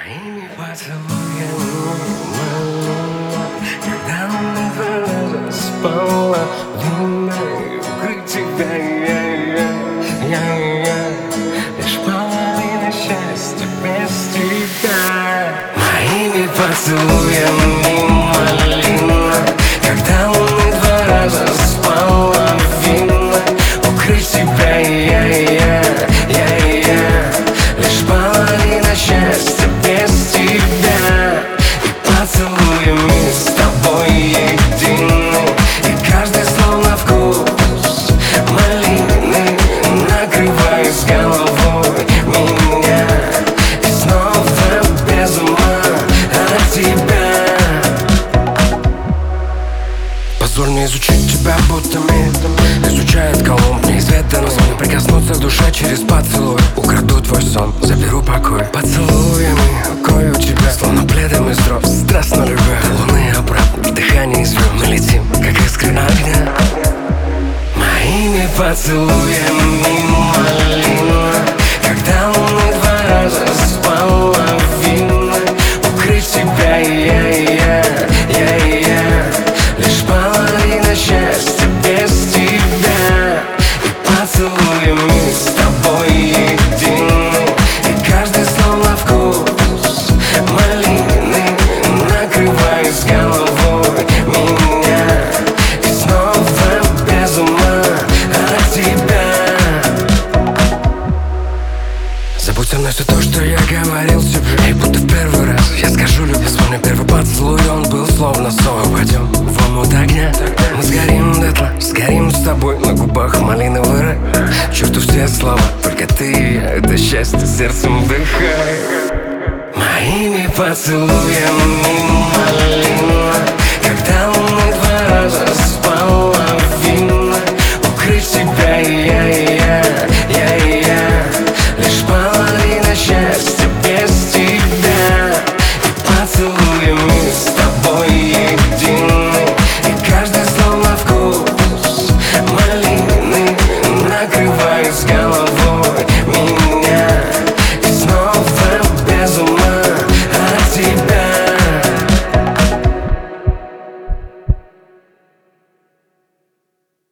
Моими поцелуями малина, когда мы два раза спала длинной, укрыть тебя я лишь половина счастья без тебя. Моими поцелуями малина, когда мы два раза спала длинной, укрыть тебя я лишь половина счастья без тебя. И поцелуями с тобой едины, и каждый словно вкус малины, накрывая с головой меня, и снова без ума от тебя. Позволь мне изучить тебя будто мир изучает Колумб неизведанный. Позволь прикоснуться к душе через поцелуй. Украду твой сон, заберу покой. Поцелуями укрою тебя, словно пледом из дров. Страстно любя луны обратно, дыхание из звезд. Мы летим, как искры огня. Моими поцелуями малина, когда мы два раза спала винно, укрыть тебя я лишь половина счастья без тебя. И поцелуями с тобой едины, и каждый словно вкус малины, накрывая с головой меня, и снова без ума от тебя. Забудь со мной все то, что я говорил тебе, и будто в первый раз я скажу любви. Вспомни первый поцелуй, он был словно сон. Пойдем в омут огня, мы сгорим дотла, сгорим с тобой. На губах малиновый рай, чувствую все слова, только ты и я, это счастье сердцем вдыхай. Моими поцелуями